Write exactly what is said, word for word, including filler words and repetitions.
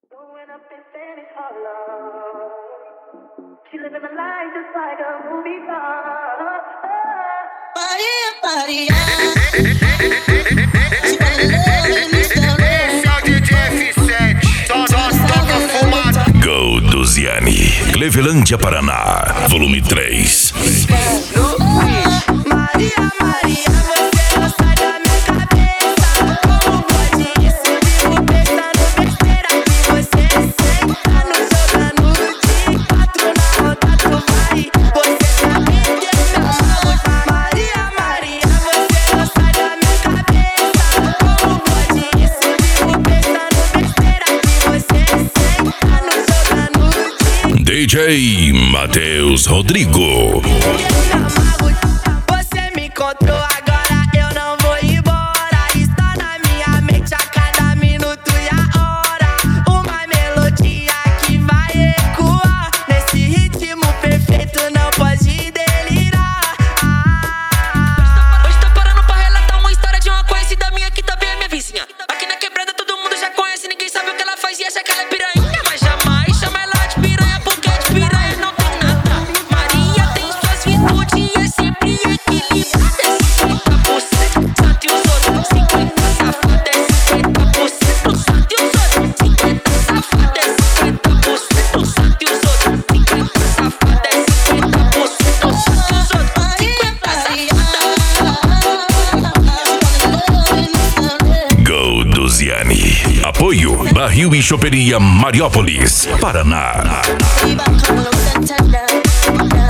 Growing up in Spanish Harlem, she living a life just like a movie star. Maria, Maria, she fell in love with Mister Esse é o D J F sete, só nós toca fumada. Go Duziani, Clevelândia, Paraná, volume três. Maria, Maria, você não sai da minha cabeça. Como pode isso? Vivo pensando besteira que você senta no jogando de quatro na roda do vai. Você sabe que eu me amo. Maria, Maria, você não sai da minha cabeça. Como pode isso? Vivo pensando besteira que você senta no jogando de D J Matheus Rodrigo. Você me encontrou agora, eu não vou embora. Está na minha mente a cada minuto e a hora. Uma melodia que vai ecoar nesse ritmo perfeito, não pode delirar. Hoje tô parando pra relatar uma história de uma conhecida minha que também é minha vizinha. Aqui na quebrada todo mundo já conhece, ninguém sabe o que ela faz e acha que ela é piranha. Mas jamais chama ela de piranha, porque de piranha não tem nada. Maria tem suas virtudes e é sempre equilibrada. cinquenta por cento santo e os outros cinquenta safada. É cinquenta por cento santo e os outros cinquenta safada. É cinquenta por cento santo e os outros cinquenta safada. É cinquenta por cento santo e os outros cinquenta safada. Go Duziani. Apoio Barril e Choperia Mariópolis, Paraná. Viva con los